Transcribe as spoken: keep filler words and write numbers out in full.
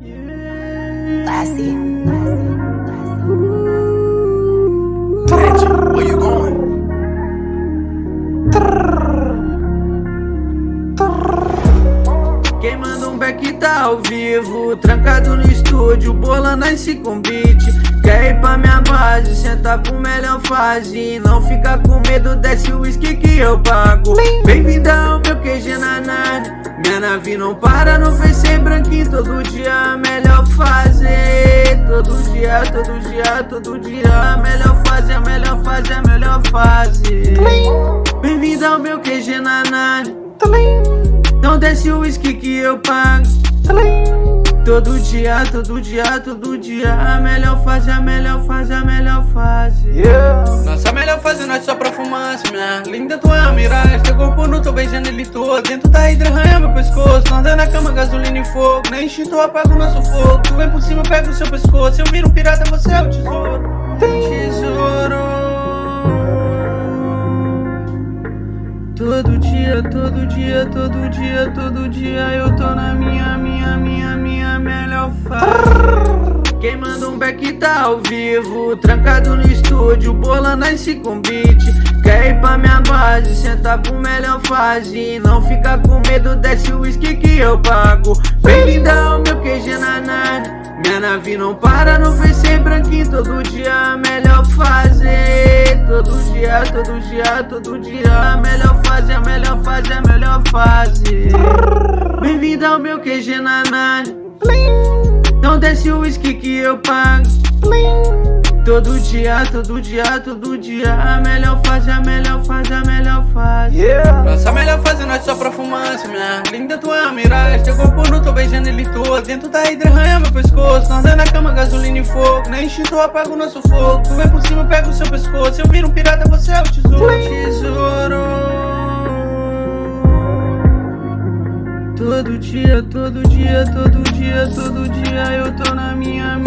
Classy. Where you going? Quem manda um back tá ao vivo, trancado no estúdio, bolando esse com beat. Quer ir pra minha base, sentar pro melhor fase. Não fica com medo, desce o whisky que eu pago. Bem-vinda ao meu Q G na nave. Minha nave não para, não fez ser branquinho. Todo dia a melhor fase. Todo dia, todo dia, todo dia a melhor fase, a melhor fase, a melhor fase. Bem-vinda ao meu Q G na nave. Não desce o whisky que eu pago. Todo dia, todo dia, todo dia a melhor fase, a melhor fase, a melhor fase. Yeah. Nossa melhor fase não é só pra fumância, minha linda tua miragem. Teu corpo nu, tô beijando ele todo. Dentro da hidra arranha meu pescoço. Não anda na cama, gasolina e fogo. Nem instinto, eu apago nosso fogo. Tu vem por cima, eu pego o seu pescoço. Se eu viro um pirata, você é o tesouro. Tesouro. Todo dia, todo dia, todo dia, todo dia eu tô na minha, minha, minha, minha melhor fase. Quem manda um back tá ao vivo, trancado no estúdio, bolando esse com beat. Quer ir pra minha base, sentar pro melhor fase. Não fica com medo, desce o whisky que eu pago. Bem-vinda ao meu Q G na nave. Minha nave não para, não fez ser branquinho. Todo dia a melhor fase. Todo dia, todo dia, todo dia a melhor fase, a melhor fase, a melhor fase. Bem-vinda ao meu Q G na nave. Não desce o whisky que eu pago. Todo dia, todo dia, todo dia a melhor fase, a melhor fase, a melhor fase. Yeah. Nossa melhor fase não é só pra fumância, minha linda tua miragem. Teu corpo nu, tô beijando ele todo. Dentro da hidra arranha meu pescoço. Não anda na cama, gasolina e fogo. Nem instinto, eu apago nosso fogo. Tu vem por cima, eu pego o seu pescoço. Se eu viro um pirata, você é o tesouro. Tesouro. Todo dia, todo dia, todo dia, todo dia eu tô na minha